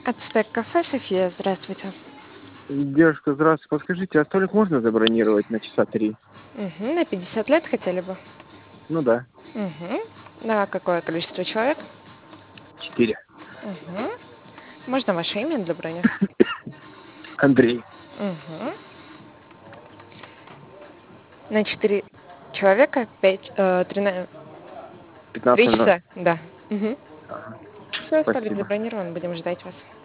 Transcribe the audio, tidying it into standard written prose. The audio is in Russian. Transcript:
Ацтек кафе, София, здравствуйте. Девушка, здравствуйте. Подскажите, а столик можно забронировать на часа 3? На 50 лет хотели бы? Ну да, Мгм. На какое количество человек? 4. Мгм. Можно ваше имя для брони? Андрей. Мгм. На 4 человека 3 15:00. часа? Да. Все, столик Спасибо. забронирован, будем ждать вас.